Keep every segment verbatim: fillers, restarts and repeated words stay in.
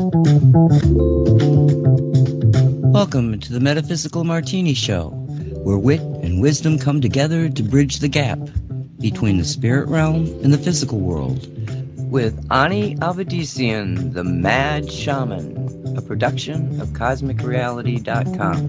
Welcome to the Metaphysical Martini Show, where wit and wisdom come together to bridge the gap between the spirit realm and the physical world. With Ani Avedissian, the Mad Shaman, a production of Cosmic Reality dot com.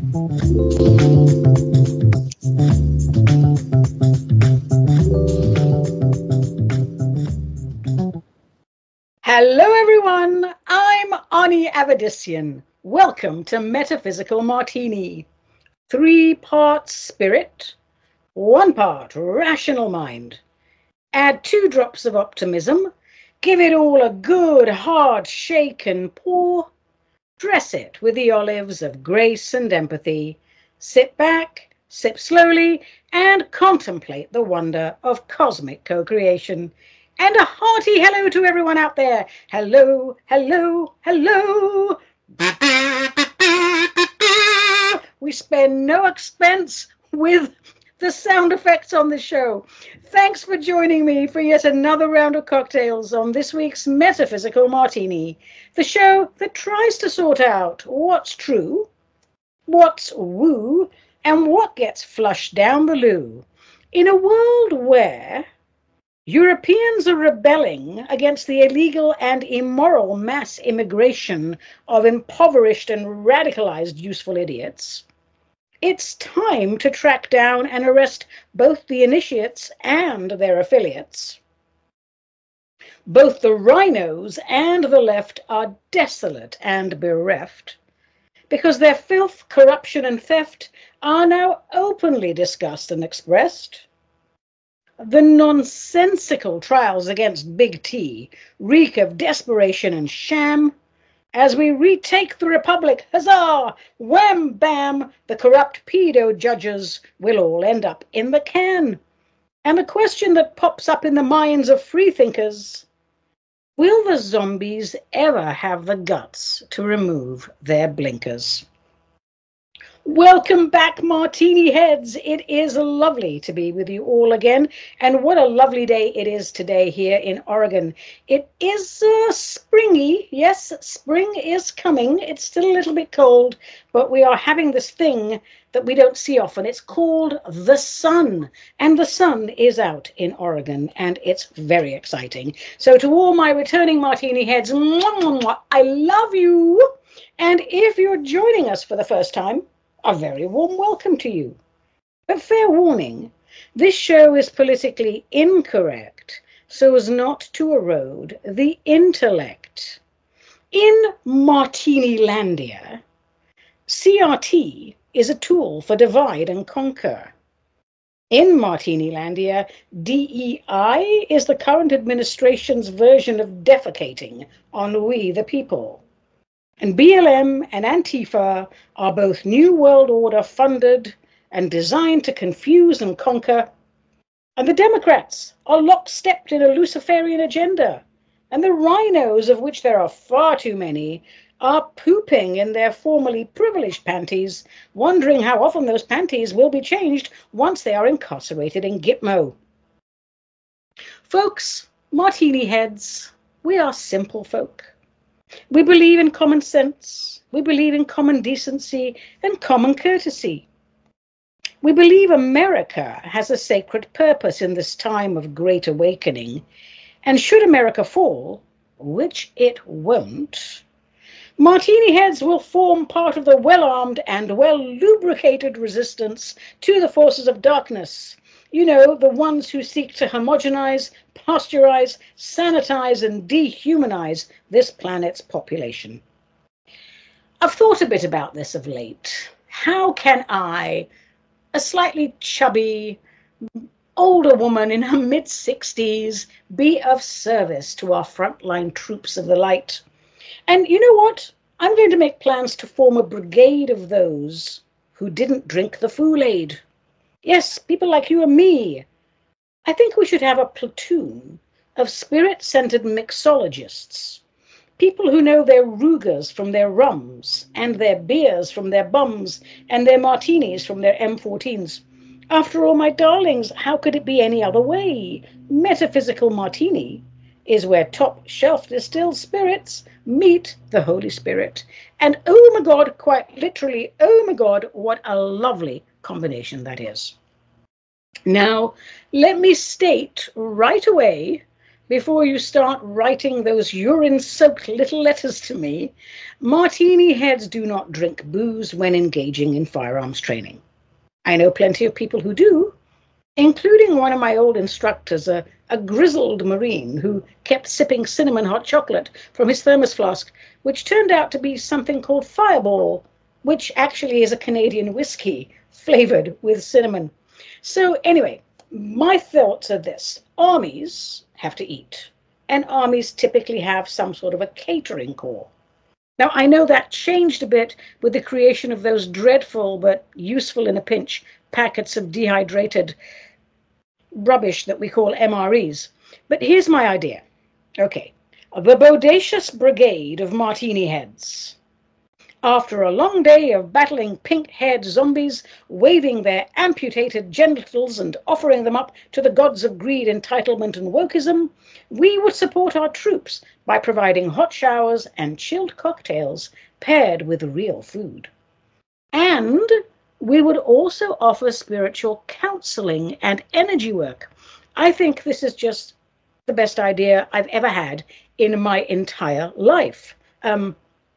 Hello everyone, I'm Ani Avedissian. Welcome to Metaphysical Martini. Three parts spirit, one part rational mind. Add two drops of optimism, give it all a good hard shake and pour. Dress it with the olives of grace and empathy. Sit back, sip slowly, and contemplate the wonder of cosmic co-creation. And a hearty hello to everyone out there. Hello, hello, hello. We spend no expense with the sound effects on the show. Thanks for joining me for yet another round of cocktails on this week's Metaphysical Martini, the show that tries to sort out what's true, what's woo, and what gets flushed down the loo. In a world where Europeans are rebelling against the illegal and immoral mass immigration of impoverished and radicalized useful idiots, it's time to track down and arrest both the initiates and their affiliates. Both the rhinos and the left are desolate and bereft because their filth, corruption, and theft are now openly discussed and expressed. The nonsensical trials against Big T reek of desperation and sham. As we retake the Republic, huzzah, wham, bam, the corrupt pedo judges will all end up in the can. And the question that pops up in the minds of freethinkers, will the zombies ever have the guts to remove their blinkers? Welcome back, Martini heads. It is lovely to be with you all again, and what a lovely day it is today here in Oregon. It is uh, springy. Yes, spring is coming. It's still a little bit cold, but we are having this thing that we don't see often. It's called the sun, and the sun is out in Oregon, and it's very exciting. So to all my returning Martini heads, mwah, mwah, mwah, I love you. And if you're joining us for the first time, a very warm welcome to you. But fair warning, this show is politically incorrect so as not to erode the intellect. In Martini-landia, C R T is a tool for divide and conquer. In Martini-landia, D E I is the current administration's version of defecating on we the people. And B L M and Antifa are both New World Order funded and designed to confuse and conquer. And the Democrats are lockstepped in a Luciferian agenda. And the rhinos, of which there are far too many, are pooping in their formerly privileged panties, wondering how often those panties will be changed once they are incarcerated in Gitmo. Folks, Martini heads, we are simple folk. We believe in common sense, we believe in common decency and common courtesy. We believe America has a sacred purpose in this time of great awakening, and should America fall, which it won't, Martini heads will form part of the well-armed and well-lubricated resistance to the forces of darkness. You know, the ones who seek to homogenize, pasteurize, sanitize, and dehumanize this planet's population. I've thought a bit about this of late. How can I, a slightly chubby, older woman in her mid-sixties, be of service to our frontline troops of the light? And you know what? I'm going to make plans to form a brigade of those who didn't drink the Kool-Aid. Yes, people like you and me. I think we should have a platoon of spirit-centered mixologists, people who know their Rugers from their rums, and their beers from their bums, and their martinis from their M fourteens. After all, my darlings, how could it be any other way? Metaphysical Martini is where top shelf distilled spirits meet the Holy Spirit. And oh my God, quite literally, oh my God, what a lovely combination that is. Now, let me state right away, before you start writing those urine-soaked little letters to me, martini heads do not drink booze when engaging in firearms training. I know plenty of people who do, including one of my old instructors, a, a grizzled Marine who kept sipping cinnamon hot chocolate from his thermos flask, which turned out to be something called Fireball, which actually is a Canadian whiskey flavored with cinnamon. So anyway, my thoughts are this. Armies have to eat, and armies typically have some sort of a catering corps. Now, I know that changed a bit with the creation of those dreadful but useful in a pinch packets of dehydrated rubbish that we call M R Es. But here's my idea. Okay, the Bodacious Brigade of Martini Heads. After a long day of battling pink-haired zombies, waving their amputated genitals and offering them up to the gods of greed, entitlement, and wokeism, we would support our troops by providing hot showers and chilled cocktails paired with real food. And we would also offer spiritual counseling and energy work. I think this is just the best idea I've ever had in my entire life. Um,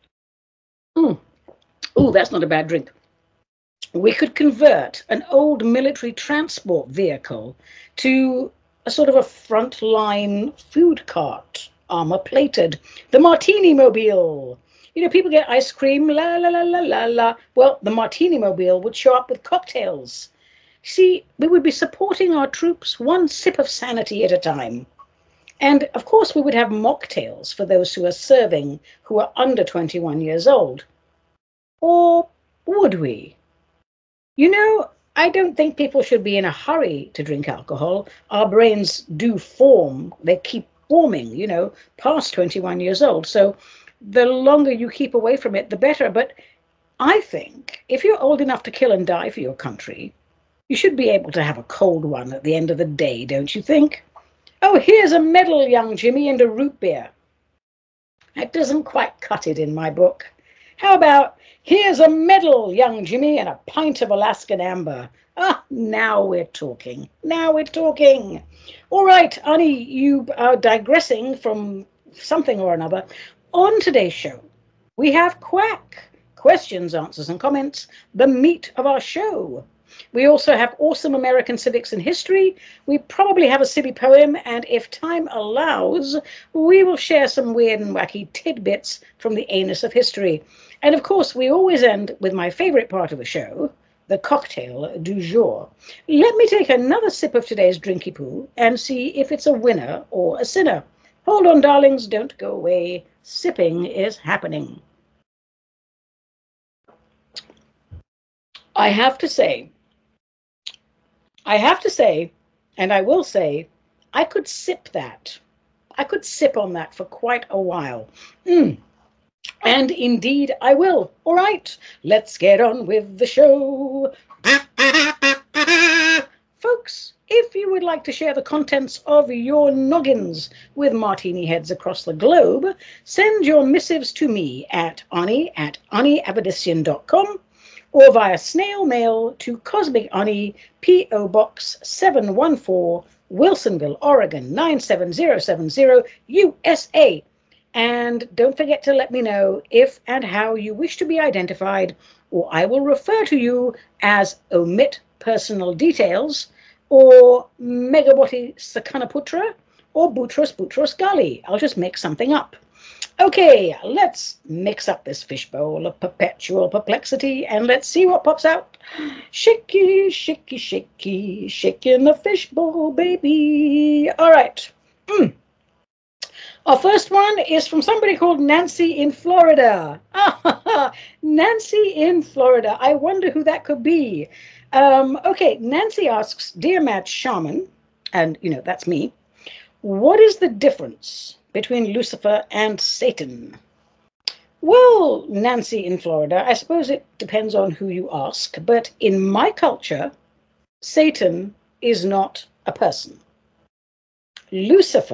mm, oh, that's not a bad drink. We could convert an old military transport vehicle to a sort of a frontline food cart, armor-plated, the Martini Mobile. You know, people get ice cream, la, la, la, la, la, la. Well, the Martini Mobile would show up with cocktails. See, we would be supporting our troops one sip of sanity at a time. And, of course, we would have mocktails for those who are serving who are under twenty-one years old. Or would we? You know, I don't think people should be in a hurry to drink alcohol. Our brains do form, they keep forming, you know, past twenty-one years old. So the longer you keep away from it, the better. But I think if you're old enough to kill and die for your country, you should be able to have a cold one at the end of the day, don't you think? Oh, here's a medal, young Jimmy, and a root beer. That doesn't quite cut it in my book. How about, here's a medal, young Jimmy, and a pint of Alaskan amber. Ah, now we're talking. Now we're talking. All right, Annie, you are digressing from something or another. On today's show, we have Quack. Questions, answers, and comments, the meat of our show. We also have awesome American civics and history. We probably have a silly poem, and if time allows, we will share some weird and wacky tidbits from the anus of history. And of course, we always end with my favorite part of the show, the cocktail du jour. Let me take another sip of today's drinky poo and see if it's a winner or a sinner. Hold on, darlings, don't go away. Sipping is happening. I have to say, I have to say, and I will say, I could sip that. I could sip on that for quite a while. Mm. And indeed, I will. All right, let's get on with the show. Folks, if you would like to share the contents of your noggins with martini heads across the globe, send your missives to me at Ani at Ani Avedissian dot com. Or via snail mail to Cosmic Ani, P O Box seven one four, Wilsonville, Oregon nine seven zero seven zero, U S A. And don't forget to let me know if and how you wish to be identified, or I will refer to you as Omit Personal Details, or Megaboti Sakanaputra, or Butros Butros Ghali. I'll just make something up. Okay, let's mix up this fishbowl of perpetual perplexity and let's see what pops out. Shaky, shaky, shaky, shaking the fishbowl, baby. All right. Mm. Our first one is from somebody called Nancy in Florida. Ah, Nancy in Florida. I wonder who that could be. Um, okay, Nancy asks, Dear Mad Shaman, and, you know, that's me, what is the difference between Lucifer and Satan? Well, Nancy in Florida, I suppose it depends on who you ask, but in my culture, Satan is not a person. Lucifer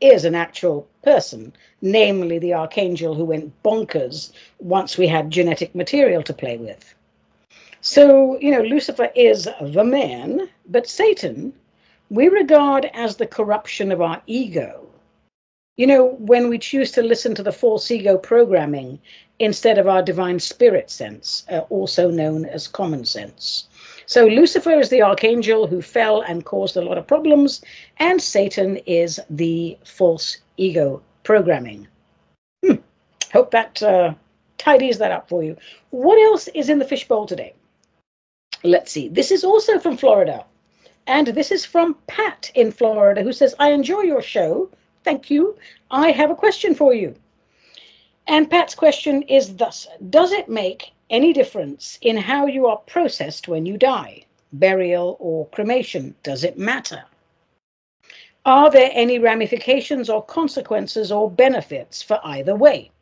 is an actual person, namely the archangel who went bonkers once we had genetic material to play with. So, you know, Lucifer is the man, but Satan we regard as the corruption of our ego. You know, when we choose to listen to the false ego programming instead of our divine spirit sense, uh, also known as common sense. So Lucifer is the archangel who fell and caused a lot of problems, and Satan is the false ego programming. Hmm. Hope that uh, tidies that up for you. What else is in the fishbowl today? Let's see. This is also from Florida. And this is from Pat in Florida, who says, I enjoy your show. Thank you. I have a question for you. And Pat's question is thus: does it make any difference in how you are processed when you die? Burial or cremation? Does it matter? Are there any ramifications or consequences or benefits for either way?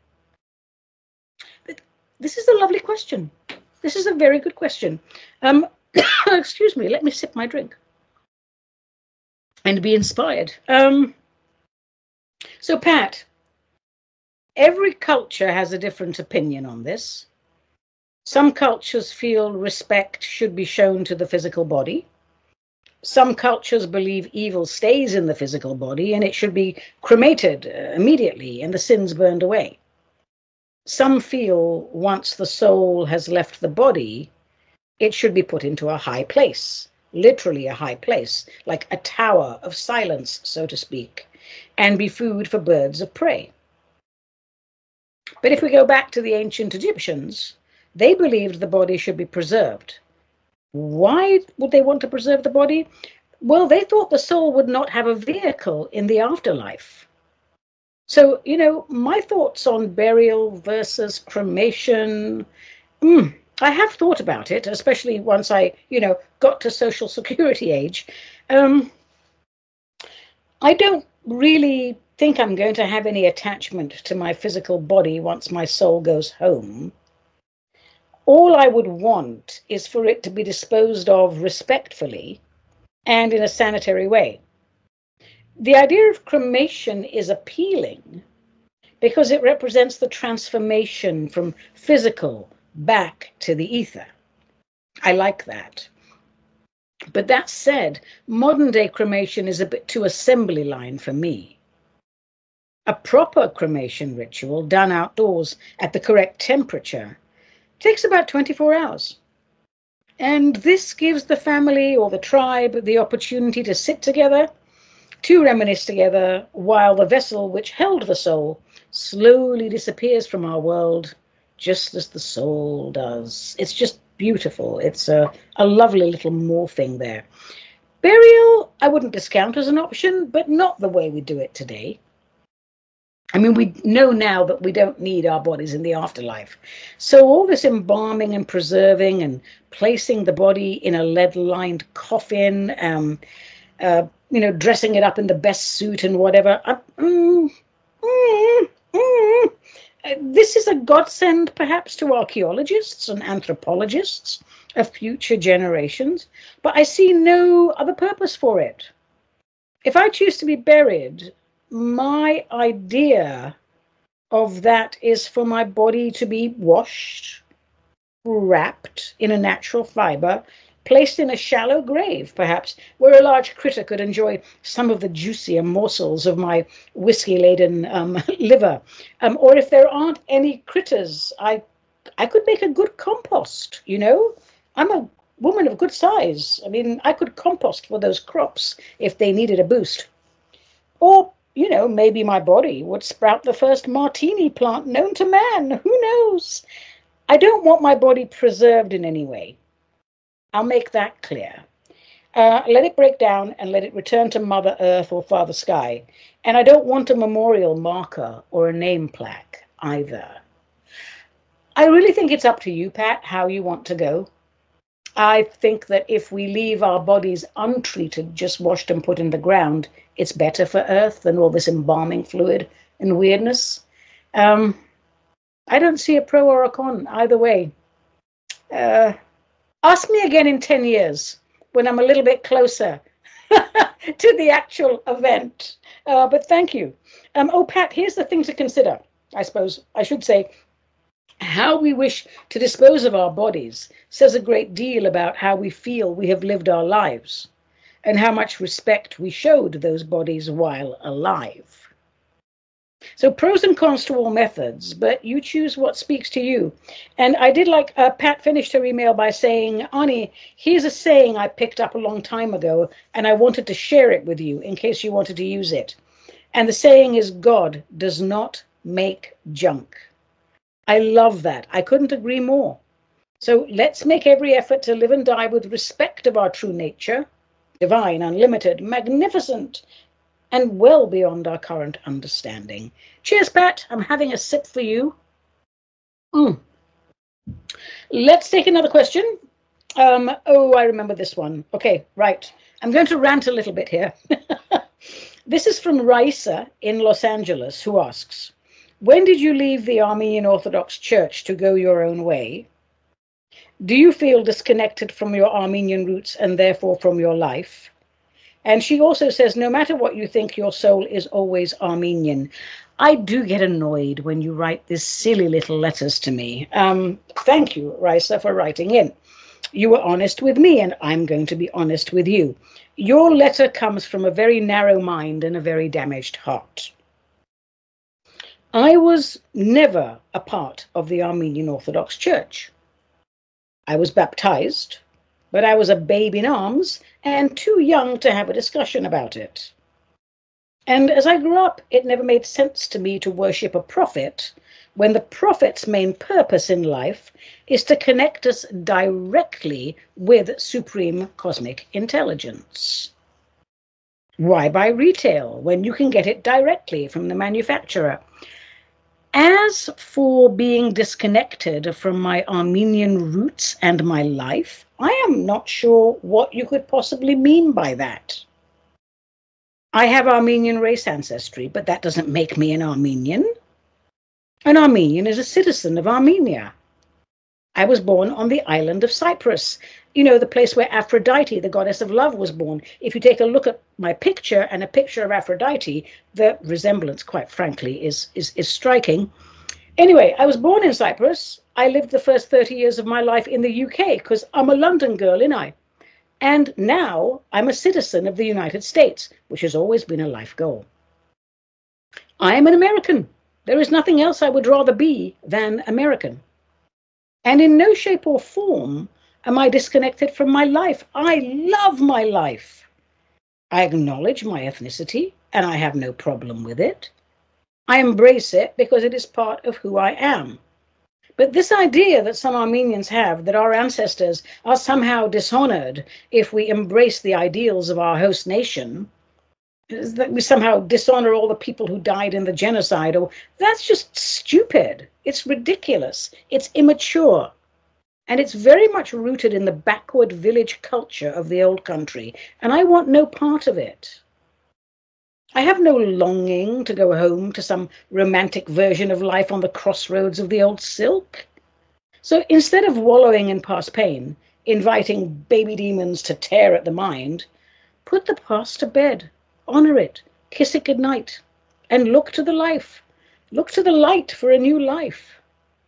This is a lovely question. This is a very good question. Um, excuse me, let me sip my drink and be inspired. Um, so, Pat, every culture has a different opinion on this. Some cultures feel respect should be shown to the physical body. Some cultures believe evil stays in the physical body and it should be cremated uh, immediately and the sins burned away. Some feel once the soul has left the body, it should be put into a high place, literally a high place, like a tower of silence, so to speak, and be food for birds of prey. But if we go back to the ancient Egyptians, they believed the body should be preserved. Why would they want to preserve the body? Well, they thought the soul would not have a vehicle in the afterlife. So, you know, my thoughts on burial versus cremation, mm, I have thought about it, especially once I, you know, got to Social Security age. Um, I don't really think I'm going to have any attachment to my physical body once my soul goes home. All I would want is for it to be disposed of respectfully and in a sanitary way. The idea of cremation is appealing because it represents the transformation from physical back to the ether. I like that. But that said, modern day cremation is a bit too assembly line for me. A proper cremation ritual done outdoors at the correct temperature takes about twenty-four hours. And this gives the family or the tribe the opportunity to sit together, to reminisce together, while the vessel which held the soul slowly disappears from our world, just as the soul does. It's just beautiful. It's a, a lovely little morphing there. Burial, I wouldn't discount as an option, but not the way we do it today. I mean, we know now that we don't need our bodies in the afterlife. So all this embalming and preserving and placing the body in a lead-lined coffin, um, uh, you know, dressing it up in the best suit and whatever. Uh, mm, mm, mm. Uh, this is a godsend, perhaps, to archaeologists and anthropologists of future generations, but I see no other purpose for it. If I choose to be buried, my idea of that is for my body to be washed, wrapped in a natural fiber, placed in a shallow grave, perhaps, where a large critter could enjoy some of the juicier morsels of my whiskey-laden um, liver. Um, or if there aren't any critters, I, I could make a good compost, you know? I'm a woman of good size. I mean, I could compost for those crops if they needed a boost. Or, you know, maybe my body would sprout the first martini plant known to man. Who knows? I don't want my body preserved in any way. I'll make that clear. Uh, let it break down and let it return to Mother Earth or Father Sky. And I don't want a memorial marker or a name plaque either. I really think it's up to you, Pat, how you want to go. I think that if we leave our bodies untreated, just washed and put in the ground, it's better for Earth than all this embalming fluid and weirdness. Um, I don't see a pro or a con either way. Uh, Ask me again in ten years when I'm a little bit closer to the actual event. Uh, but thank you. Um, oh, Pat, here's the thing to consider. I suppose I should say, how we wish to dispose of our bodies says a great deal about how we feel we have lived our lives and how much respect we showed those bodies while alive. So pros and cons to all methods, but you choose what speaks to you. And I did like, uh, Pat finished her email by saying, Ani, here's a saying I picked up a long time ago, and I wanted to share it with you in case you wanted to use it. And the saying is, God does not make junk. I love that. I couldn't agree more. So let's make every effort to live and die with respect of our true nature, divine, unlimited, magnificent, and well beyond our current understanding. Cheers, Pat. I'm having a sip for you. Mm. Let's take another question. Um, oh, I remember this one. Okay, right. I'm going to rant a little bit here. This is from Raisa in Los Angeles, who asks, when did you leave the Armenian Orthodox Church to go your own way? Do you feel disconnected from your Armenian roots and therefore from your life? And she also says, no matter what you think, your soul is always Armenian. I do get annoyed when you write these silly little letters to me. Um, thank you, Raisa, for writing in. You were honest with me, and I'm going to be honest with you. Your letter comes from a very narrow mind and a very damaged heart. I was never a part of the Armenian Orthodox Church. I was baptized, but I was a babe in arms and too young to have a discussion about it. And as I grew up, it never made sense to me to worship a prophet when the prophet's main purpose in life is to connect us directly with supreme cosmic intelligence. Why buy retail when you can get it directly from the manufacturer? As for being disconnected from my Armenian roots and my life, I am not sure what you could possibly mean by that. I have Armenian race ancestry, but that doesn't make me an Armenian. An Armenian is a citizen of Armenia. I was born on the island of Cyprus, you know, the place where Aphrodite, the goddess of love, was born. If you take a look at my picture and a picture of Aphrodite, the resemblance, quite frankly, is, is, is striking. Anyway, I was born in Cyprus. I lived the first thirty years of my life in the U K because I'm a London girl, innit I? And now I'm a citizen of the United States, which has always been a life goal. I am an American. There is nothing else I would rather be than American. And in no shape or form am I disconnected from my life. I love my life. I acknowledge my ethnicity, and I have no problem with it. I embrace it because it is part of who I am. But this idea that some Armenians have that our ancestors are somehow dishonored if we embrace the ideals of our host nation, that we somehow dishonor all the people who died in the genocide, or that's just stupid. It's ridiculous. It's immature. And it's very much rooted in the backward village culture of the old country, and I want no part of it. I have no longing to go home to some romantic version of life on the crossroads of the old silk. So instead of wallowing in past pain, inviting baby demons to tear at the mind, put the past to bed, honor it, kiss it goodnight, and look to the life. Look to the light for a new life.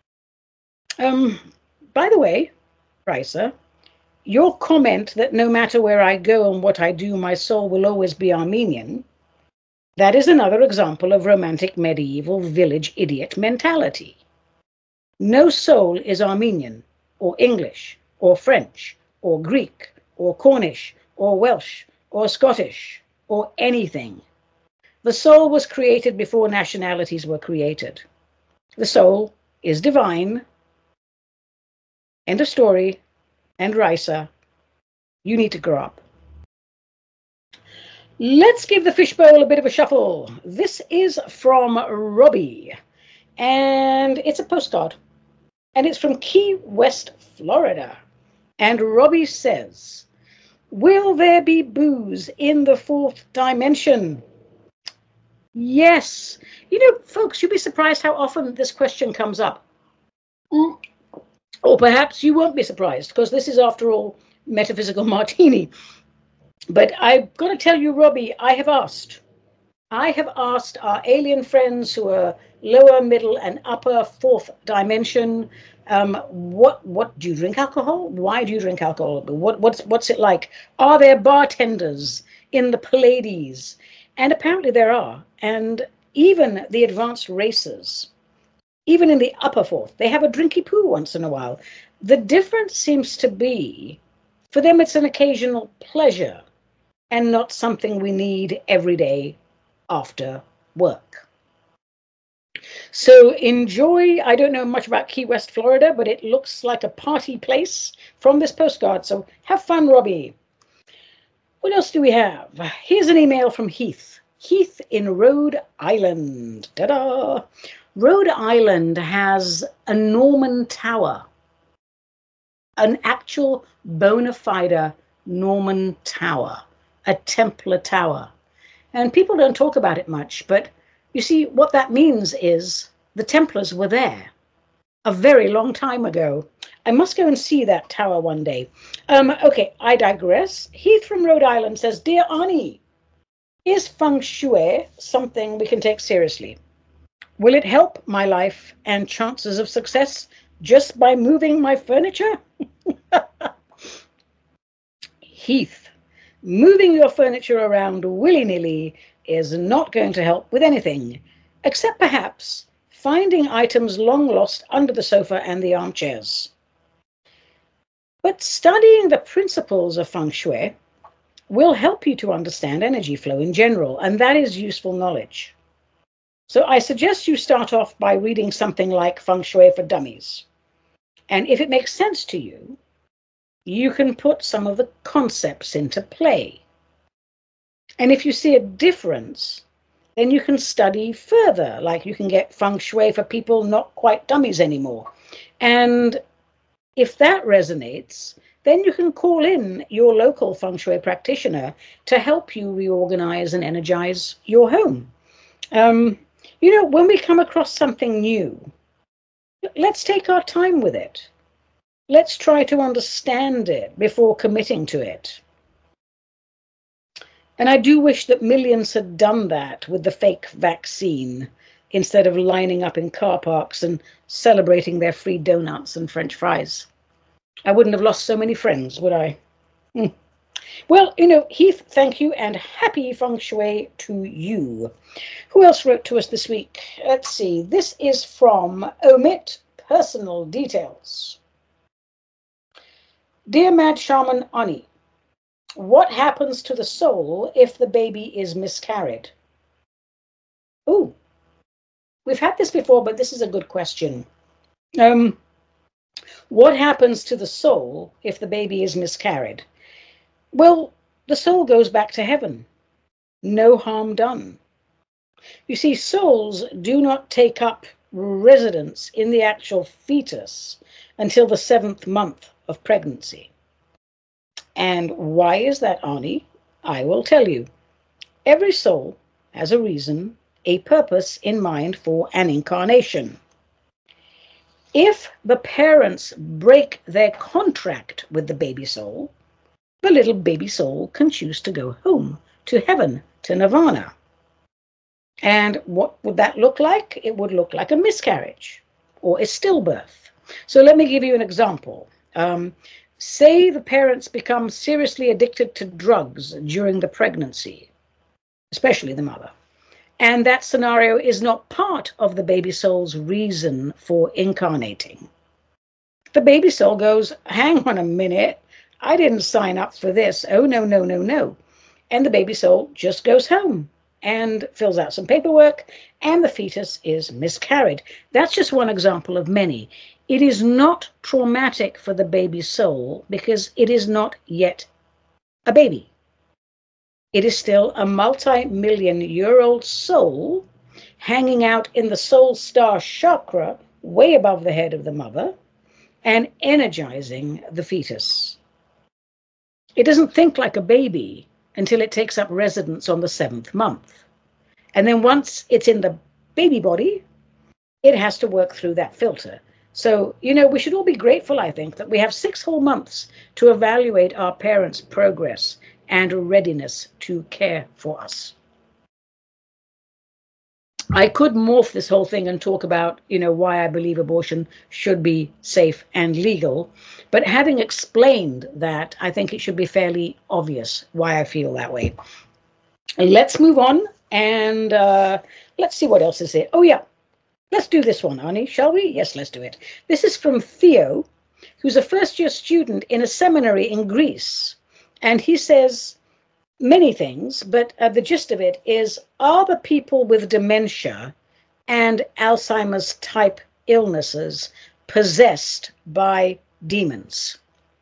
Um, by the way, Raisa, your comment that no matter where I go and what I do, my soul will always be Armenian, that is another example of romantic medieval village idiot mentality. No soul is Armenian, or English, or French, or Greek, or Cornish, or Welsh, or Scottish, or anything. The soul was created before nationalities were created. The soul is divine. End of story. And Raisa, you need to grow up. Let's give the fishbowl a bit of a shuffle. This is from Robbie, and it's a postcard, and it's from Key West, Florida. And Robbie says, will there be booze in the fourth dimension? Yes. You know, folks, you'll be surprised how often this question comes up. Mm. Or perhaps you won't be surprised, because this is, after all, Metaphysical Martini. But I've got to tell you, Robbie, I have asked. I have asked our alien friends who are lower, middle, and upper fourth dimension, um, what what do you drink alcohol? Why do you drink alcohol? What what's what's it like? Are there bartenders in the Pleiades? And apparently there are. And even the advanced races, even in the upper fourth, they have a drinky poo once in a while. The difference seems to be, for them, it's an occasional pleasure and not something we need every day after work. So enjoy. I don't know much about Key West, Florida, but it looks like a party place from this postcard. So have fun, Robbie. What else do we have? Here's an email from Heath. Heath in Rhode Island. Ta-da! Rhode Island has a Norman tower, an actual bona fide Norman tower, a Templar tower. And people don't talk about it much, but you see, what that means is the Templars were there a very long time ago. I must go and see that tower one day. Um, okay, I digress. Heath from Rhode Island says, Dear Ani, is feng shui something we can take seriously? Will it help my life and chances of success just by moving my furniture? Heath, moving your furniture around willy-nilly is not going to help with anything, except perhaps finding items long lost under the sofa and the armchairs. But studying the principles of feng shui will help you to understand energy flow in general, and that is useful knowledge. So I suggest you start off by reading something like Feng Shui for Dummies. And if it makes sense to you, you can put some of the concepts into play. And if you see a difference, then you can study further, like you can get feng shui for people not quite dummies anymore. And if that resonates, then you can call in your local feng shui practitioner to help you reorganize and energize your home. Um, you know, when we come across something new, let's take our time with it. Let's try to understand it before committing to it. And I do wish that millions had done that with the fake vaccine instead of lining up in car parks and celebrating their free donuts and French fries. I wouldn't have lost so many friends, would I? Hmm. Well, you know, Heath, thank you, and happy feng shui to you. Who else wrote to us this week? Let's see. This is from Omit Personal Details. Dear Mad Shaman Ani, what happens to the soul if the baby is miscarried? Oh, we've had this before, but this is a good question. Um, what happens to the soul if the baby is miscarried? Well, the soul goes back to heaven. No harm done. You see, souls do not take up residence in the actual fetus until the seventh month of pregnancy. And why is that, Ani? I will tell you. Every soul has a reason, a purpose in mind for an incarnation. If the parents break their contract with the baby soul, the little baby soul can choose to go home, to heaven, to nirvana. And what would that look like? It would look like a miscarriage or a stillbirth. So let me give you an example. Um, say the parents become seriously addicted to drugs during the pregnancy, especially the mother. And that scenario is not part of the baby soul's reason for incarnating. The baby soul goes, hang on a minute, I didn't sign up for this. Oh, no, no, no, no. And the baby soul just goes home and fills out some paperwork, and the fetus is miscarried. That's just one example of many. It is not traumatic for the baby soul because it is not yet a baby. It is still a multi-million-year-old soul hanging out in the soul star chakra way above the head of the mother and energizing the fetus. It doesn't think like a baby until it takes up residence on the seventh month. And then once it's in the baby body, it has to work through that filter. So, you know, we should all be grateful, I think, that we have six whole months to evaluate our parents' progress and readiness to care for us. I could morph this whole thing and talk about, you know, why I believe abortion should be safe and legal. But having explained that, I think it should be fairly obvious why I feel that way. Let's move on and uh, let's see what else is here. Oh, yeah. Let's do this one, Ani, shall we? Yes, let's do it. This is from Theo, who's a first-year student in a seminary in Greece. And he says many things, but uh, the gist of it is, are the people with dementia and Alzheimer's type illnesses possessed by demons?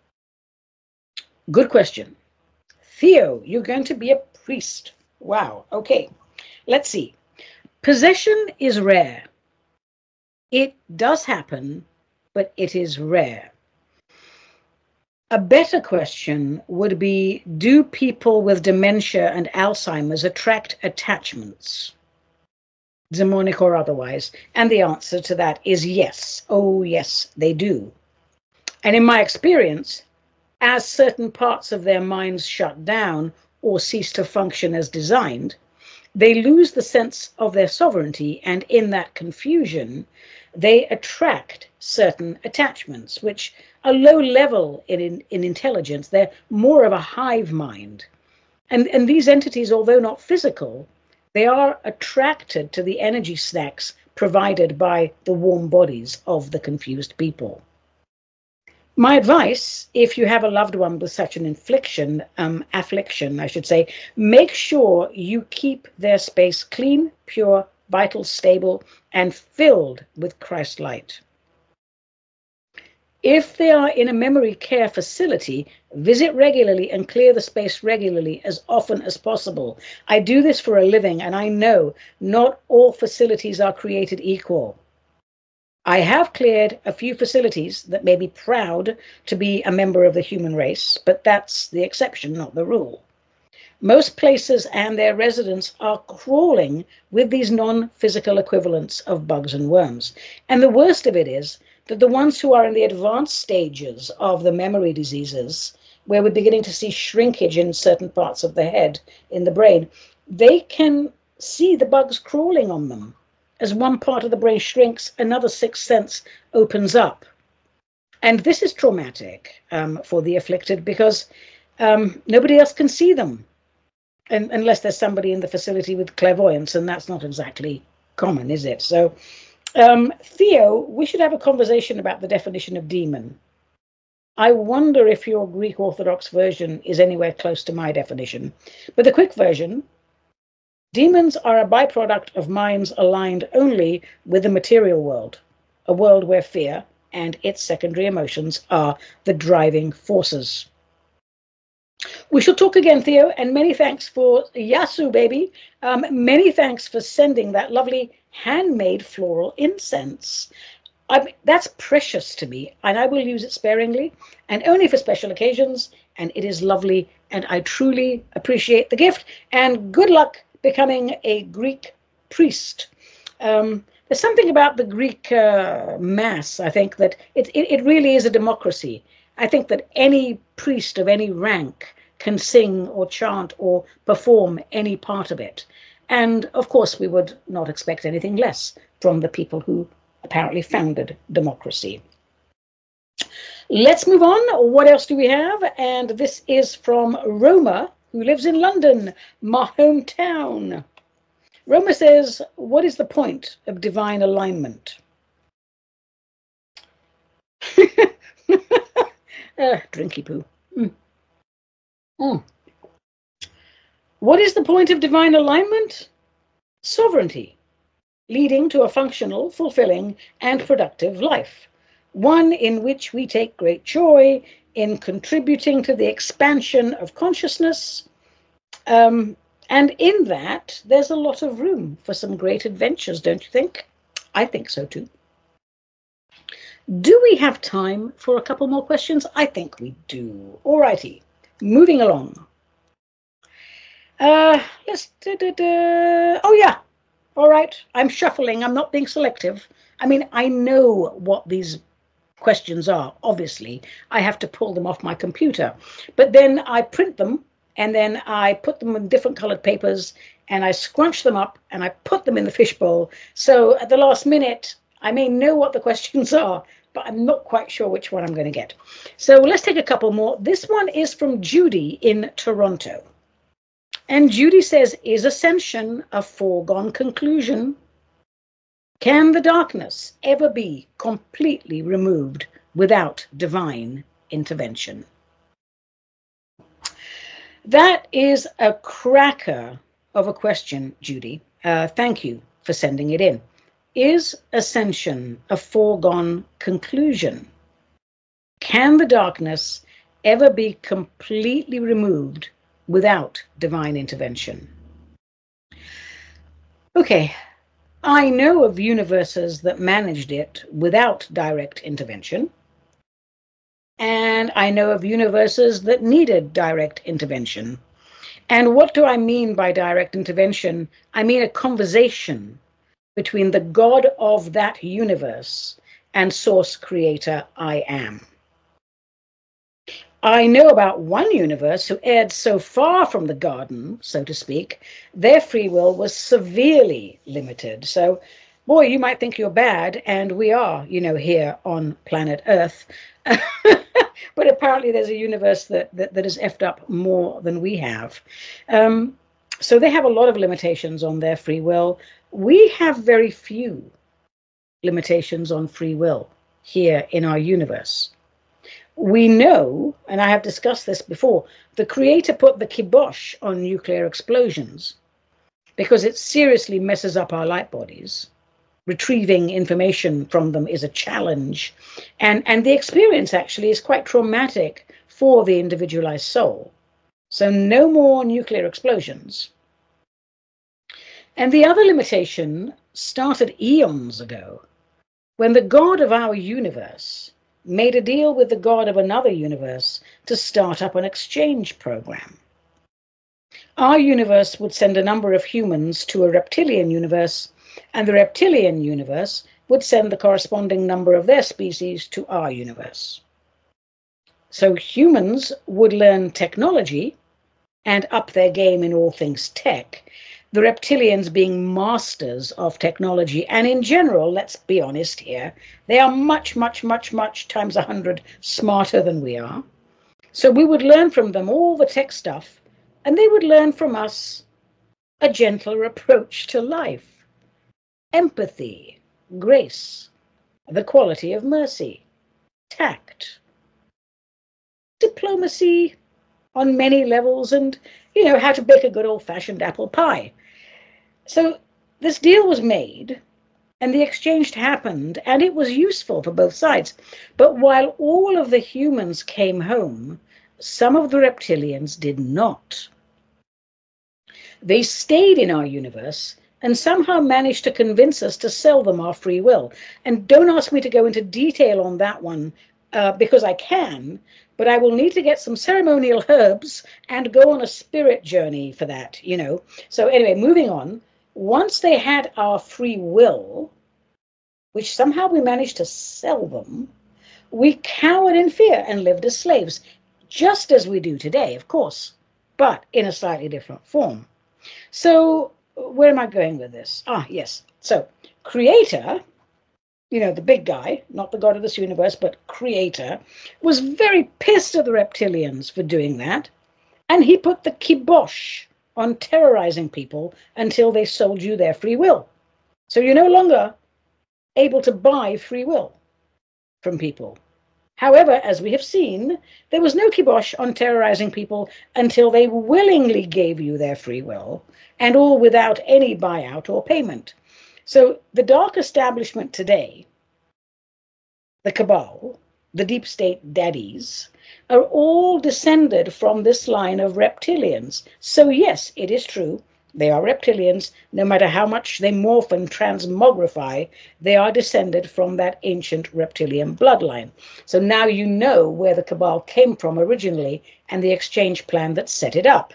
Good question. Theo, you're going to be a priest. Wow. Okay. Let's see. Possession is rare. It does happen, but it is rare. A better question would be, do people with dementia and Alzheimer's attract attachments, demonic or otherwise? And the answer to that is yes. Oh, yes, they do. And in my experience, as certain parts of their minds shut down or cease to function as designed, they lose the sense of their sovereignty, and in that confusion, they attract certain attachments, which are low level in, in, in intelligence. They're more of a hive mind. And, and these entities, although not physical, they are attracted to the energy snacks provided by the warm bodies of the confused people. My advice, if you have a loved one with such an infliction, um, affliction, I should say, make sure you keep their space clean, pure, vital, stable, and filled with Christ light. If they are in a memory care facility, visit regularly and clear the space regularly as often as possible. I do this for a living, and I know not all facilities are created equal. I have cleared a few facilities that may be proud to be a member of the human race, but that's the exception, not the rule. Most places and their residents are crawling with these non-physical equivalents of bugs and worms. And the worst of it is that the ones who are in the advanced stages of the memory diseases, where we're beginning to see shrinkage in certain parts of the head, in the brain, they can see the bugs crawling on them. As one part of the brain shrinks, another sixth sense opens up. And this is traumatic um, for the afflicted, because um, nobody else can see them. And, unless there's somebody in the facility with clairvoyance, and that's not exactly common, is it? So, um, Theo, we should have a conversation about the definition of demon. I wonder if your Greek Orthodox version is anywhere close to my definition. But the quick version: demons are a byproduct of minds aligned only with the material world, a world where fear and its secondary emotions are the driving forces. We shall talk again, Theo, and many thanks for Yasu, baby. Um, many thanks for sending that lovely handmade floral incense. I, that's precious to me, and I will use it sparingly and only for special occasions, and it is lovely, and I truly appreciate the gift, and good luck becoming a Greek priest. Um, there's something about the Greek uh, mass, I think, that it, it, it really is a democracy. I think that any priest of any rank can sing or chant or perform any part of it. And of course, we would not expect anything less from the people who apparently founded democracy. Let's move on. What else do we have? And this is from Roma, who lives in London, my hometown. Roma says, what is the point of divine alignment? Uh, drinky poo. Mm. Mm. What is the point of divine alignment? Sovereignty, leading to a functional, fulfilling, and productive life, one in which we take great joy in contributing to the expansion of consciousness. Um, and in that, there's a lot of room for some great adventures, don't you think? I think so too. Do we have time for a couple more questions? I think we do. All righty, moving along. Uh, let's, da, da, da. Oh yeah, all right. I'm shuffling, I'm not being selective. I mean, I know what these questions are, obviously. I have to pull them off my computer, but then I print them and then I put them in different colored papers, and I scrunch them up, and I put them in the fishbowl. So at the last minute, I may know what the questions are, but I'm not quite sure which one I'm going to get. So let's take a couple more. This one is from Judy in Toronto. And Judy says, is ascension a foregone conclusion? Can the darkness ever be completely removed without divine intervention? That is a cracker of a question, Judy. Uh, thank you for sending it in. Is ascension a foregone conclusion? Can the darkness ever be completely removed without divine intervention? Okay, I know of universes that managed it without direct intervention, and I know of universes that needed direct intervention. And what do I mean by direct intervention? I mean a conversation between the God of that universe and source creator I am. I know about one universe who erred so far from the garden, so to speak, their free will was severely limited. So, boy, you might think you're bad, and we are, you know, here on planet Earth. But apparently there's a universe that, that, that has effed up more than we have. Um, so they have a lot of limitations on their free will. We have very few limitations on free will here in our universe. We know, and I have discussed this before, the Creator put the kibosh on nuclear explosions because it seriously messes up our light bodies. Retrieving information from them is a challenge. And, and the experience actually is quite traumatic for the individualized soul. So no more nuclear explosions. And the other limitation started eons ago when the God of our universe made a deal with the God of another universe to start up an exchange program. Our universe would send a number of humans to a reptilian universe, and the reptilian universe would send the corresponding number of their species to our universe. So humans would learn technology and up their game in all things tech, the reptilians being masters of technology. And in general, let's be honest here, they are much, much, much, much times a hundred smarter than we are. So we would learn from them all the tech stuff, and they would learn from us a gentler approach to life, empathy, grace, the quality of mercy, tact, diplomacy on many levels, and, you know, how to bake a good old-fashioned apple pie. So this deal was made, and the exchange happened, and it was useful for both sides. But while all of the humans came home, some of the reptilians did not. They stayed in our universe and somehow managed to convince us to sell them our free will. And don't ask me to go into detail on that one, uh, because I can, but I will need to get some ceremonial herbs and go on a spirit journey for that, you know. So anyway, moving on. Once they had our free will, which somehow we managed to sell them, we cowered in fear and lived as slaves, just as we do today, of course, but in a slightly different form. So where am I going with this? Ah, yes. So Creator, you know, the big guy, not the God of this universe, but Creator, was very pissed at the reptilians for doing that. And he put the kibosh on terrorizing people until they sold you their free will. So you're no longer able to buy free will from people. However, as we have seen, there was no kibosh on terrorizing people until they willingly gave you their free will, and all without any buyout or payment. So the dark establishment today, the cabal, the deep state daddies, are all descended from this line of reptilians. So yes, it is true, they are reptilians. No matter how much they morph and transmogrify, they are descended from that ancient reptilian bloodline. So now you know where the cabal came from originally and the exchange plan that set it up.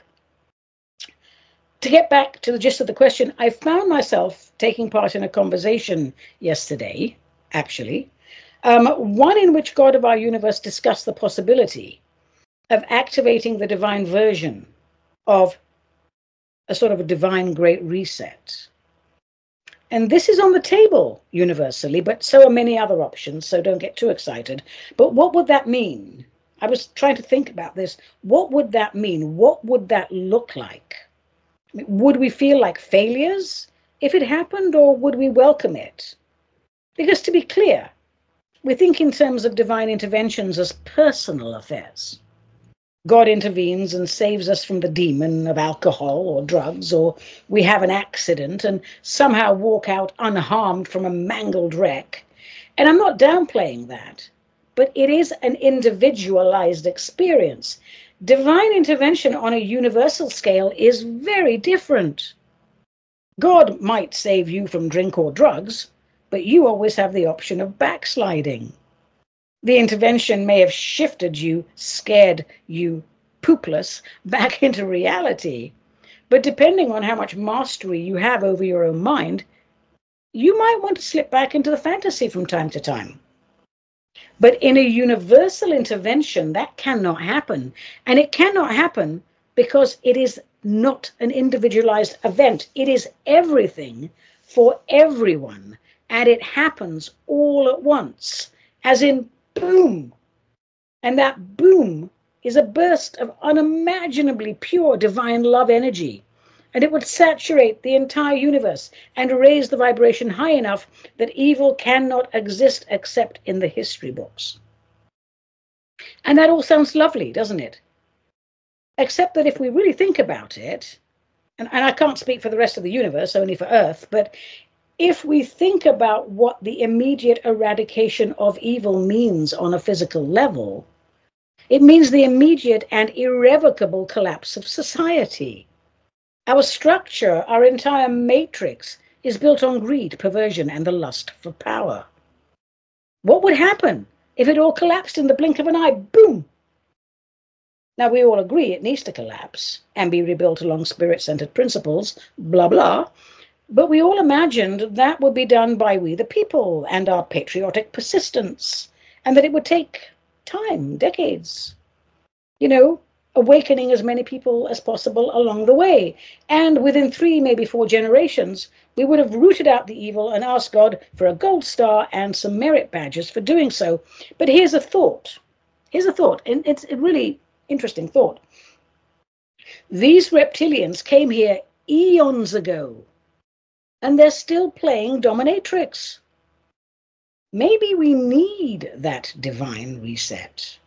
To get back to the gist of the question, I found myself taking part in a conversation yesterday, actually, um, one in which God of our universe discussed the possibility of activating the divine version of a sort of a divine great reset. And this is on the table universally, but so are many other options, so don't get too excited. But what would that mean? I was trying to think about this. What would that mean? What would that look like? I mean, would we feel like failures if it happened, or would we welcome it? Because to be clear, we think in terms of divine interventions as personal affairs. God intervenes and saves us from the demon of alcohol or drugs, or we have an accident and somehow walk out unharmed from a mangled wreck. And I'm not downplaying that, but it is an individualized experience. Divine intervention on a universal scale is very different. God might save you from drink or drugs, but you always have the option of backsliding. The intervention may have shifted you, scared you, poopless, back into reality. But depending on how much mastery you have over your own mind, you might want to slip back into the fantasy from time to time. But in a universal intervention, that cannot happen. And it cannot happen because it is not an individualized event. It is everything for everyone. And it happens all at once, as in boom. And that boom is a burst of unimaginably pure divine love energy. And it would saturate the entire universe and raise the vibration high enough that evil cannot exist except in the history books. And that all sounds lovely, doesn't it? Except that if we really think about it, and, and I can't speak for the rest of the universe, only for Earth, but if we think about what the immediate eradication of evil means on a physical level, it means the immediate and irrevocable collapse of society. Our structure, our entire matrix, is built on greed, perversion, and the lust for power. What would happen if it all collapsed in the blink of an eye? Boom! Now, we all agree it needs to collapse and be rebuilt along spirit-centered principles, blah, blah. But we all imagined that would be done by we the people and our patriotic persistence, and that it would take time, decades, you know, awakening as many people as possible along the way. And within three, maybe four generations, we would have rooted out the evil and asked God for a gold star and some merit badges for doing so. But here's a thought. Here's a thought, and it's a really interesting thought. These reptilians came here eons ago, and they're still playing dominatrix. Maybe we need that divine reset.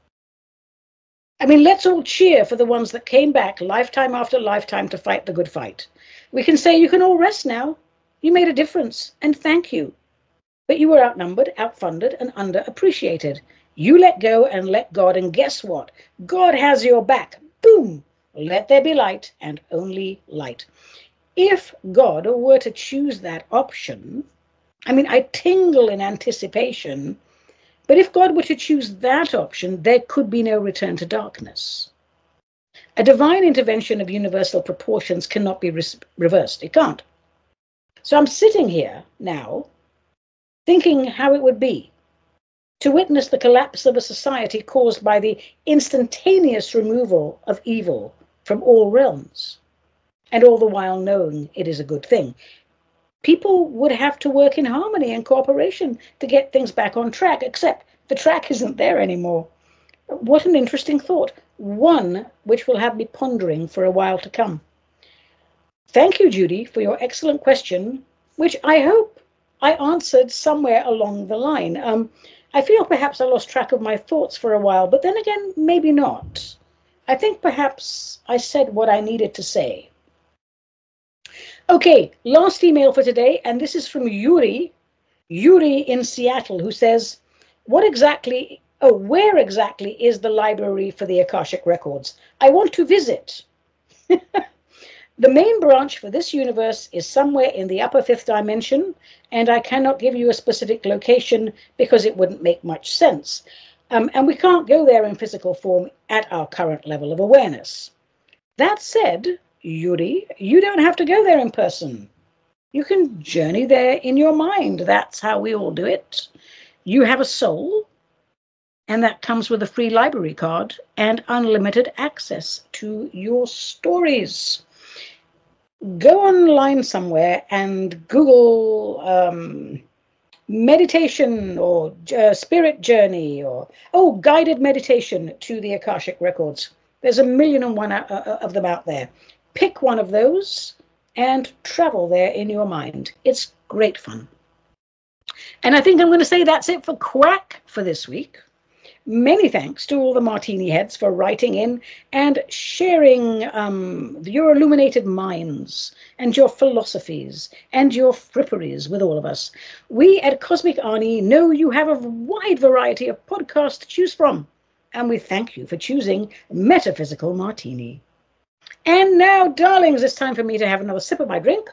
I mean, let's all cheer for the ones that came back lifetime after lifetime to fight the good fight. We can say, you can all rest now. You made a difference, and thank you. But you were outnumbered, outfunded, and underappreciated. You let go and let God, and guess what? God has your back. Boom! Let there be light, and only light. If God were to choose that option, I mean, I tingle in anticipation, but if God were to choose that option, there could be no return to darkness. A divine intervention of universal proportions cannot be re- reversed. It can't. So I'm sitting here now thinking how it would be to witness the collapse of a society caused by the instantaneous removal of evil from all realms, and all the while knowing it is a good thing. People would have to work in harmony and cooperation to get things back on track, except the track isn't there anymore. What an interesting thought. One which will have me pondering for a while to come. Thank you, Judy, for your excellent question, which I hope I answered somewhere along the line. Um, I feel perhaps I lost track of my thoughts for a while, but then again, maybe not. I think perhaps I said what I needed to say. Okay, last email for today, and this is from Yuri, Yuri in Seattle, who says, what exactly, oh, where exactly is the library for the Akashic Records? I want to visit. The main branch for this universe is somewhere in the upper fifth dimension, and I cannot give you a specific location because it wouldn't make much sense. Um, and we can't go there in physical form at our current level of awareness. That said, Yuri, you don't have to go there in person. You can journey there in your mind. That's how we all do it. You have a soul. And that comes with a free library card and unlimited access to your stories. Go online somewhere and Google um, meditation or uh, spirit journey or, oh, guided meditation to the Akashic Records. There's a million and one uh, of them out there. Pick one of those and travel there in your mind. It's great fun. And I think I'm going to say that's it for Quack for this week. Many thanks to all the Martini heads for writing in and sharing um, your illuminated minds and your philosophies and your fripperies with all of us. We at Cosmic Ani know you have a wide variety of podcasts to choose from, and we thank you for choosing Metaphysical Martini. And now, darlings, it's time for me to have another sip of my drink.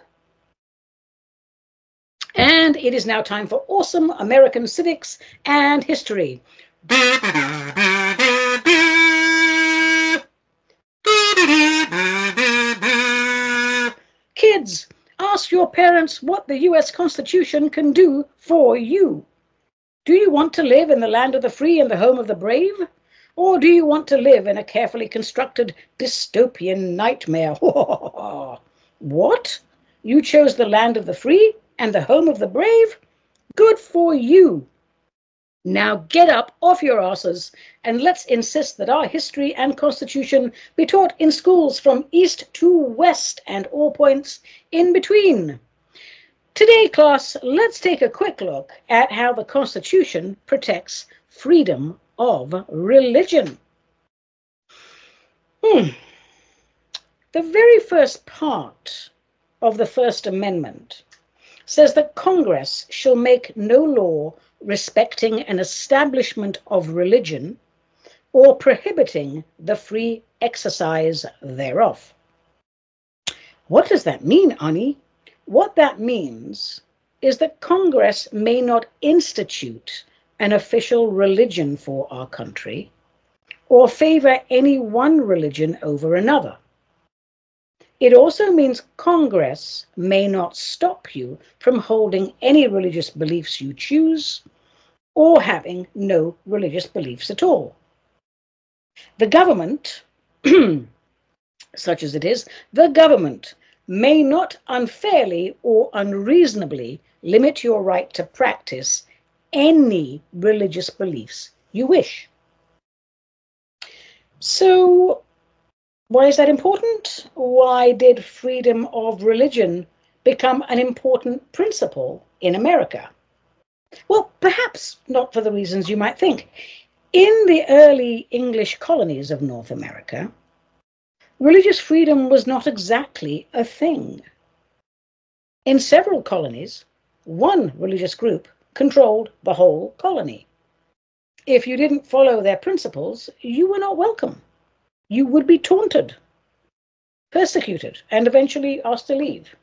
And it is now time for awesome American civics and history. Kids, ask your parents what the U S Constitution can do for you. Do you want to live in the land of the free and the home of the brave? Or do you want to live in a carefully constructed dystopian nightmare? What? You chose the land of the free and the home of the brave? Good for you. Now get up off your asses and let's insist that our history and constitution be taught in schools from east to west and all points in between. Today, class, let's take a quick look at how the Constitution protects freedom of religion. Hmm. The very first part of the First Amendment says that Congress shall make no law respecting an establishment of religion or prohibiting the free exercise thereof. What does that mean, Ani? What that means is that Congress may not institute an official religion for our country or favor any one religion over another. It also means Congress may not stop you from holding any religious beliefs you choose or having no religious beliefs at all. The government, such as it is, the government may not unfairly or unreasonably limit your right to practice any religious beliefs you wish. So, why is that important? Why did freedom of religion become an important principle in America? Well, perhaps not for the reasons you might think. In the early English colonies of North America, religious freedom was not exactly a thing. In several colonies, one religious group controlled the whole colony. If you didn't follow their principles, you were not welcome. You would be taunted, persecuted, and eventually asked to leave.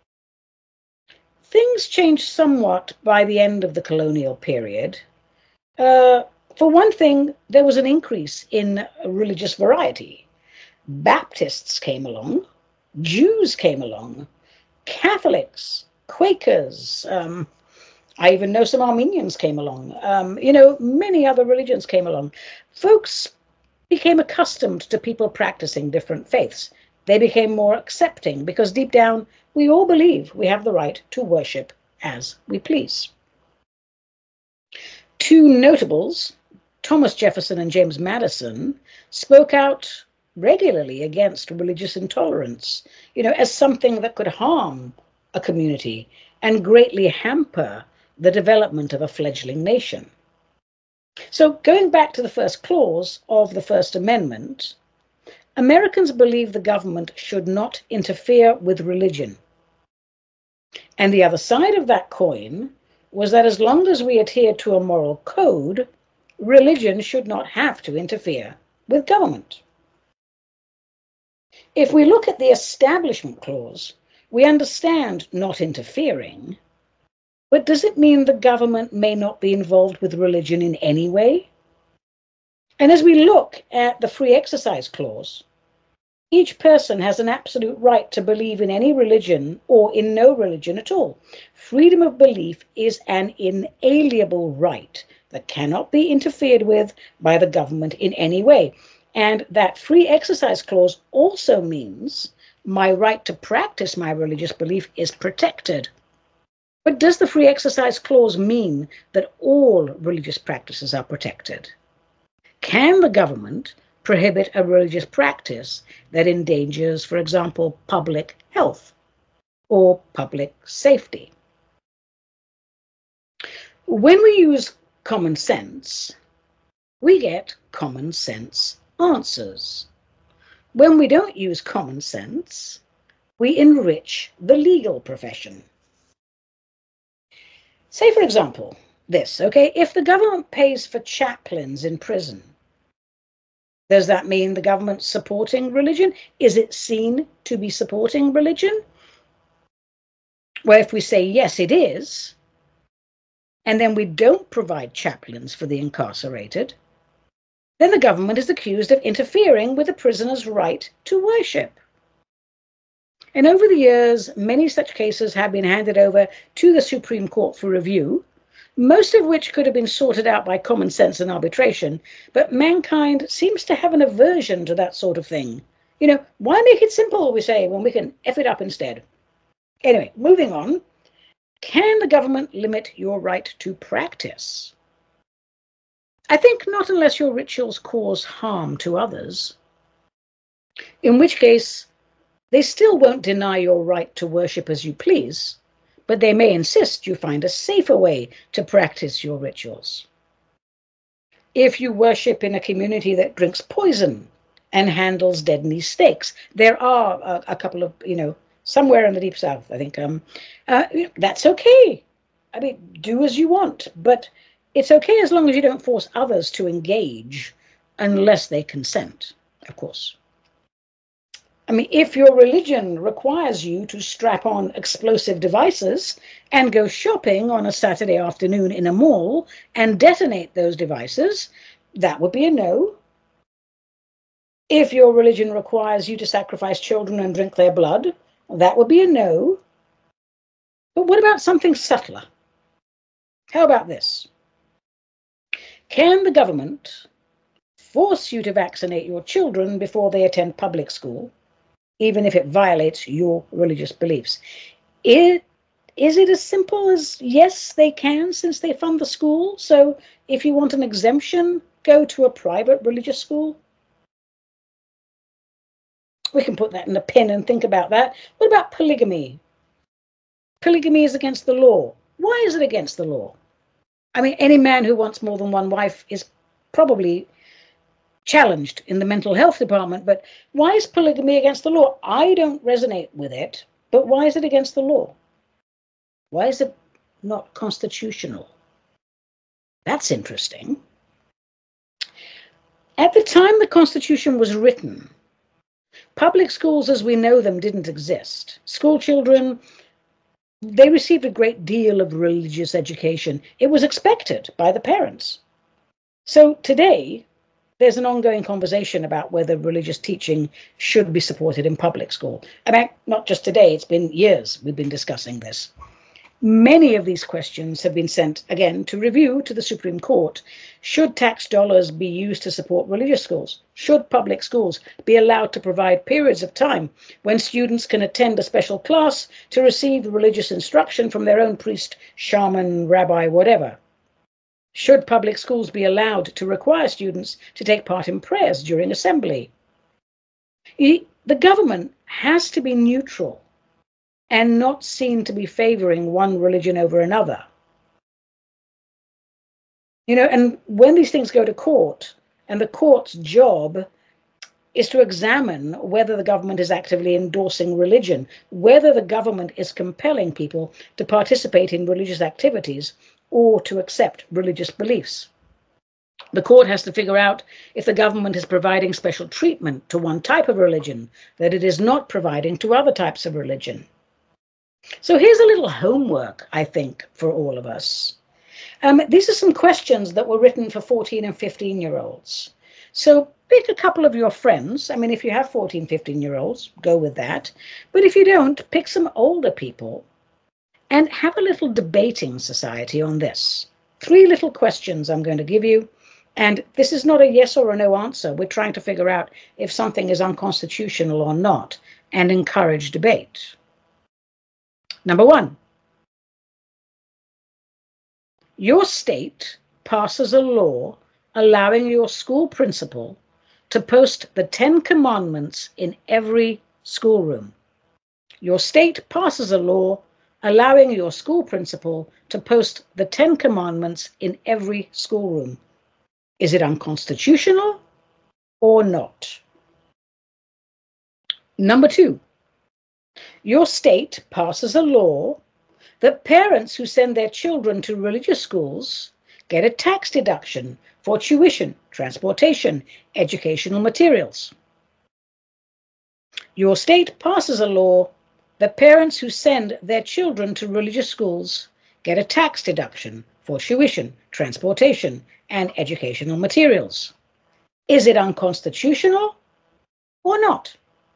Things changed somewhat by the end of the colonial period. Uh, for one thing, there was an increase in religious variety. Baptists came along, Jews came along, Catholics, Quakers, um, I even know some Armenians came along. Um, you know, many other religions came along. Folks became accustomed to people practicing different faiths. They became more accepting because deep down, we all believe we have the right to worship as we please. Two notables, Thomas Jefferson and James Madison, spoke out regularly against religious intolerance, you know, as something that could harm a community and greatly hamper the development of a fledgling nation. So going back to the first clause of the First Amendment, Americans believe the government should not interfere with religion. And the other side of that coin was that as long as we adhere to a moral code, religion should not have to interfere with government. If we look at the Establishment Clause, we understand not interfering, but does it mean the government may not be involved with religion in any way? And as we look at the Free Exercise Clause, each person has an absolute right to believe in any religion or in no religion at all. Freedom of belief is an inalienable right that cannot be interfered with by the government in any way. And that free exercise clause also means my right to practice my religious belief is protected. But does the free exercise clause mean that all religious practices are protected? Can the government prohibit a religious practice that endangers, for example, public health or public safety? When we use common sense, we get common sense answers. When we don't use common sense, we enrich the legal profession. Say, for example, this, okay, if the government pays for chaplains in prison, does that mean the government's supporting religion? Is it seen to be supporting religion? Well, if we say yes, it is, and then we don't provide chaplains for the incarcerated, then the government is accused of interfering with the prisoner's right to worship. And over the years, many such cases have been handed over to the Supreme Court for review, most of which could have been sorted out by common sense and arbitration, but mankind seems to have an aversion to that sort of thing. You know, why make it simple, we say, when we can F it up instead? Anyway, moving on. Can the government limit your right to practice? I think not unless your rituals cause harm to others, in which case they still won't deny your right to worship as you please, but they may insist you find a safer way to practice your rituals. If you worship in a community that drinks poison and handles deadly snakes, there are a, a couple of, you know, somewhere in the Deep South, I think, um, uh, that's okay. I mean, do as you want, but it's okay as long as you don't force others to engage unless they consent, of course. I mean, if your religion requires you to strap on explosive devices and go shopping on a Saturday afternoon in a mall and detonate those devices, that would be a no. If your religion requires you to sacrifice children and drink their blood, that would be a no. But what about something subtler? How about this? Can the government force you to vaccinate your children before they attend public school, even if it violates your religious beliefs? It, is it as simple as, yes, they can, since they fund the school? So if you want an exemption, go to a private religious school? We can put that in a pin and think about that. What about polygamy? Polygamy is against the law. Why is it against the law? I mean, any man who wants more than one wife is probably challenged in the mental health department, but why is polygamy against the law? I don't resonate with it, but why is it against the law? Why is it not constitutional? That's interesting. At the time the Constitution was written, public schools as we know them didn't exist. School children, they received a great deal of religious education. It was expected by the parents. So today, there's an ongoing conversation about whether religious teaching should be supported in public school. I mean, not just today, it's been years we've been discussing this. Many of these questions have been sent, again, to review to the Supreme Court. Should tax dollars be used to support religious schools? Should public schools be allowed to provide periods of time when students can attend a special class to receive religious instruction from their own priest, shaman, rabbi, whatever? Should public schools be allowed to require students to take part in prayers during assembly? The government has to be neutral and not seen to be favoring one religion over another. You know, and when these things go to court, and the court's job is to examine whether the government is actively endorsing religion, whether the government is compelling people to participate in religious activities or to accept religious beliefs. The court has to figure out if the government is providing special treatment to one type of religion that it is not providing to other types of religion. So here's a little homework, I think, for all of us. Um, these are some questions that were written for fourteen and fifteen year olds. So pick a couple of your friends. I mean, if you have fourteen, fifteen year olds, go with that. But if you don't, pick some older people and have a little debating society on this. Three little questions I'm going to give you. And this is not a yes or a no answer. We're trying to figure out if something is unconstitutional or not and encourage debate. Number one, your state passes a law allowing your school principal to post the Ten Commandments in every schoolroom. Your state passes a law allowing your school principal to post the Ten Commandments in every schoolroom. Is it unconstitutional or not? Number two, your state passes a law that parents who send their children to religious schools get a tax deduction for tuition, transportation, educational materials. Your state passes a law that parents who send their children to religious schools get a tax deduction for tuition, transportation, and educational materials. Is it unconstitutional or not?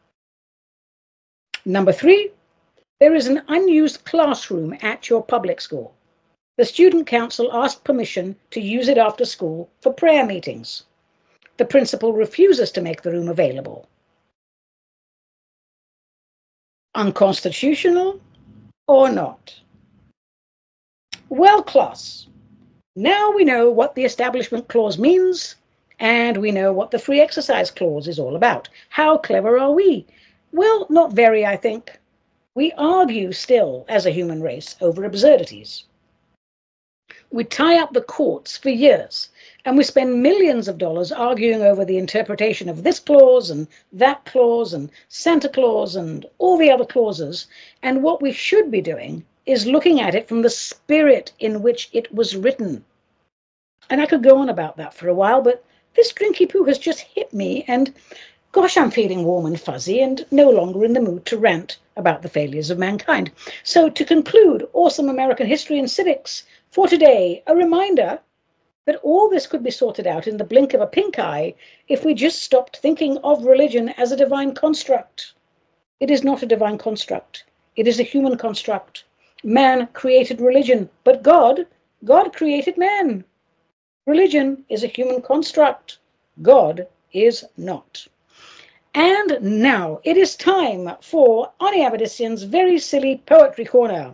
Number three, there is an unused classroom at your public school. The student council asked permission to use it after school for prayer meetings. The principal refuses to make the room available. Unconstitutional or not? Well, class, now we know what the Establishment Clause means, and we know what the Free Exercise Clause is all about. How clever are we? Well, not very, I think. We argue still, as a human race, over absurdities. We tie up the courts for years, and we spend millions of dollars arguing over the interpretation of this clause and that clause and Santa Claus and all the other clauses. And what we should be doing is looking at it from the spirit in which it was written. And I could go on about that for a while, but this drinky poo has just hit me, and gosh, I'm feeling warm and fuzzy and no longer in the mood to rant about the failures of mankind. So to conclude Awesome American History and Civics for today, a reminder that all this could be sorted out in the blink of a pink eye if we just stopped thinking of religion as a divine construct. It is not a divine construct. It is a human construct. Man created religion, but God, God created man. Religion is a human construct. God is not. And now it is time for Ani Avedissian's very silly poetry corner.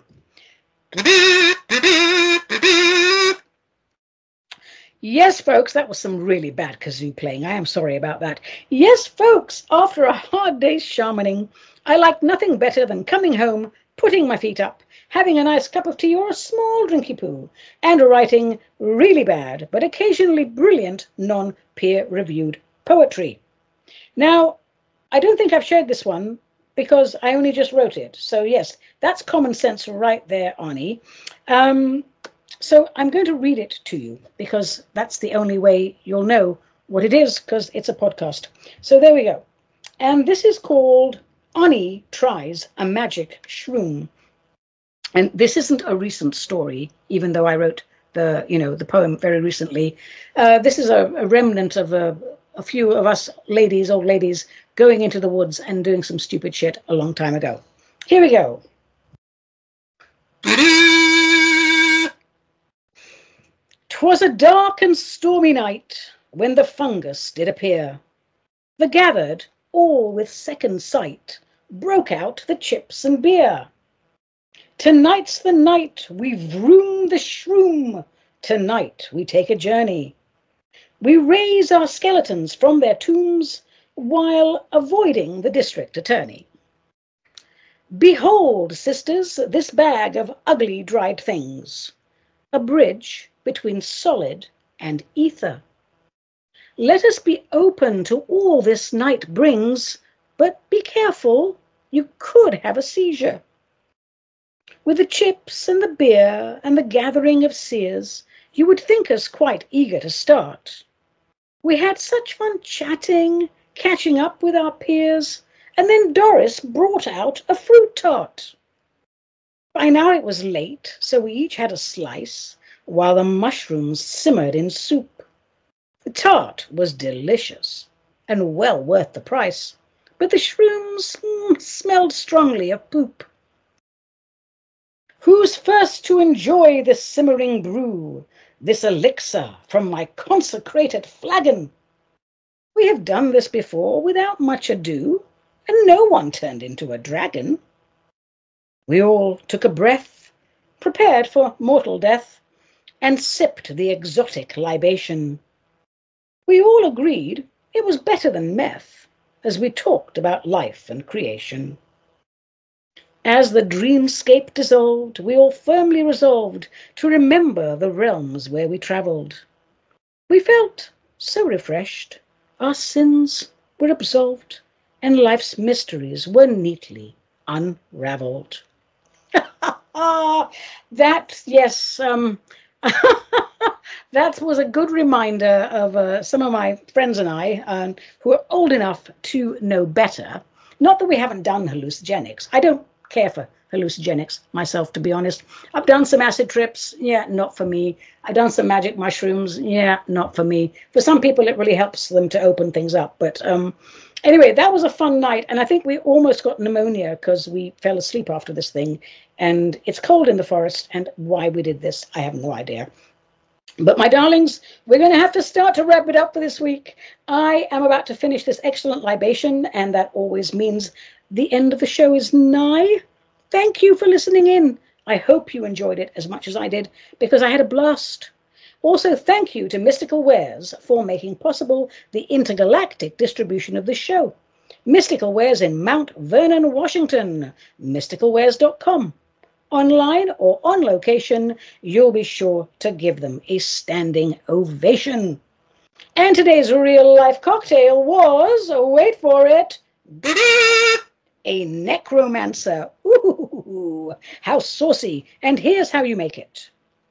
Yes, folks, that was some really bad kazoo playing. I am sorry about that. Yes, folks, after a hard day's shamaning, I like nothing better than coming home, putting my feet up, having a nice cup of tea or a small drinky poo, and writing really bad, but occasionally brilliant, non-peer-reviewed poetry. Now, I don't think I've shared this one because I only just wrote it. So yes, that's common sense right there, Ani. Um, so I'm going to read it to you because that's the only way you'll know what it is, because it's a podcast. So there we go. And this is called Ani Tries a Magic Shroom. And this isn't a recent story, even though I wrote the, you know, the poem very recently. Uh, this is a, a remnant of a, a few of us ladies, old ladies, going into the woods and doing some stupid shit a long time ago. Here we go. 'Twas a dark and stormy night when the fungus did appear. The gathered, all with second sight, broke out the chips and beer. Tonight's the night we vroom the shroom. Tonight we take a journey. We raise our skeletons from their tombs while avoiding the district attorney. Behold, sisters, this bag of ugly dried things, a bridge between solid and ether. Let us be open to all this night brings, but be careful, you could have a seizure. With the chips and the beer and the gathering of seers, you would think us quite eager to start. We had such fun chatting, catching up with our peers, and then Doris brought out a fruit tart. By now it was late, so we each had a slice, while the mushrooms simmered in soup. The tart was delicious, and well worth the price, but the shrooms mm, smelled strongly of poop. Who's first to enjoy this simmering brew? this elixir from my consecrated flagon. We have done this before without much ado, and no one turned into a dragon. We all took a breath, prepared for mortal death, and sipped the exotic libation. We all agreed it was better than meth, as we talked about life and creation. As the dreamscape dissolved, we all firmly resolved to remember the realms where we travelled. We felt so refreshed, our sins were absolved, and life's mysteries were neatly unravelled. That, yes, um, that was a good reminder of uh, some of my friends and I um, who are old enough to know better. Not that we haven't done hallucinogenics. I don't care for hallucinogenics myself, to be honest. I've done some acid trips. Yeah, not for me. I've done some magic mushrooms. Yeah, not for me. For some people, it really helps them to open things up. But um, anyway, that was a fun night. And I think we almost got pneumonia because we fell asleep after this thing. And it's cold in the forest. And why we did this, I have no idea. But my darlings, we're going to have to start to wrap it up for this week. I am about to finish this excellent libation, and that always means the end of the show is nigh. Thank you for listening in. I hope you enjoyed it as much as I did, because I had a blast. Also, thank you to Mystical Wares for making possible the intergalactic distribution of this show. Mystical Wares in Mount Vernon, Washington, mystical wares dot com. Online or on location, you'll be sure to give them a standing ovation. And today's real-life cocktail was, wait for it, a necromancer. Ooh, how saucy. And here's how you make it.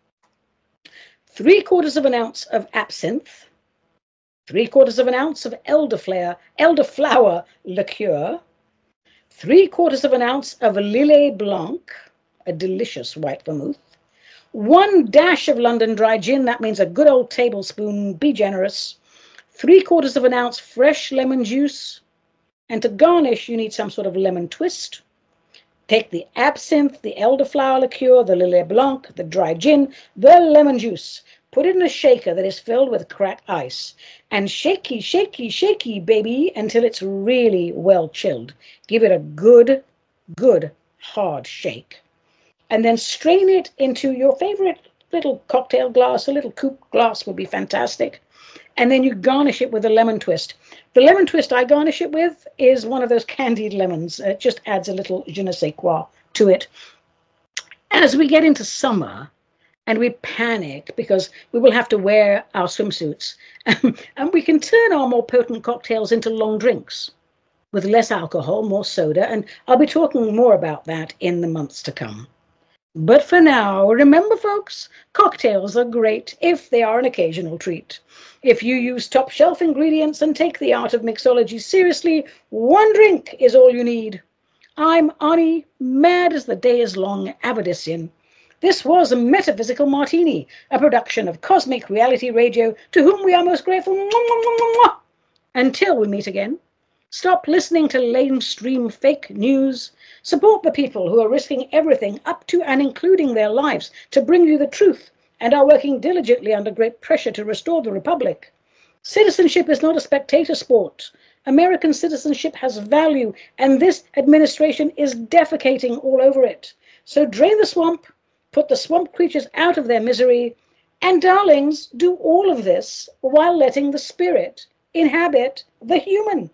Three quarters of an ounce of absinthe, three quarters of an ounce of elderflower, elderflower liqueur, three quarters of an ounce of Lillet Blanc, a delicious white vermouth, one dash of London dry gin, that means a good old tablespoon, be generous, three quarters of an ounce fresh lemon juice, and to garnish, you need some sort of lemon twist. Take the absinthe, the elderflower liqueur, the Lillet Blanc, the dry gin, the lemon juice. Put it in a shaker that is filled with cracked ice. And shaky, shaky, shaky, baby, until it's really well chilled. Give it a good, good hard shake. And then strain it into your favorite little cocktail glass. A little coupe glass would be fantastic. And then you garnish it with a lemon twist. The lemon twist I garnish it with is one of those candied lemons. It just adds a little je ne sais quoi to it. As we get into summer and we panic because we will have to wear our swimsuits, and we can turn our more potent cocktails into long drinks with less alcohol, more soda, and I'll be talking more about that in the months to come. But for now, remember, folks, cocktails are great if they are an occasional treat. If you use top-shelf ingredients and take the art of mixology seriously, one drink is all you need. I'm Ani, mad as the day is long, Avadisian. This was a Metaphysical Martini, a production of Cosmic Reality Radio, to whom we are most grateful. Until we meet again, stop listening to lamestream fake news. Support the people who are risking everything up to and including their lives to bring you the truth and are working diligently under great pressure to restore the Republic. Citizenship is not a spectator sport. American citizenship has value, and this administration is defecating all over it. So drain the swamp, put the swamp creatures out of their misery, and darlings, do all of this while letting the spirit inhabit the human.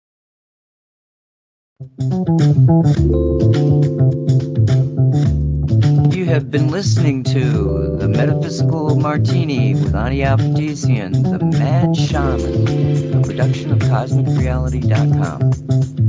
You have been listening to The Metaphysical Martini with Ani Avadisian, the Mad Shaman, a production of cosmic reality dot com.